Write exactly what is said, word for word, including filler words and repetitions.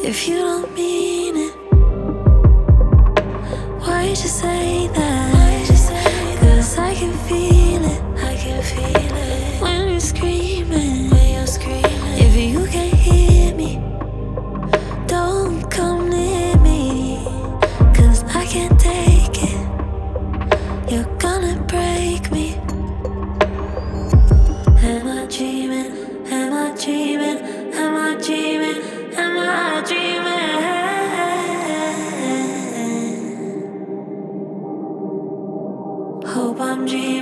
If you don't mean it, why'd you say that? Cause I can feel it, I can feel it when you're screaming, when you're screaming. If you can't hear me, don't come near me, cause I can't take it. You're gonna break me. Am I dreaming? Am I dreaming? Am I dreaming? Am I dreaming? Hope I'm dreaming.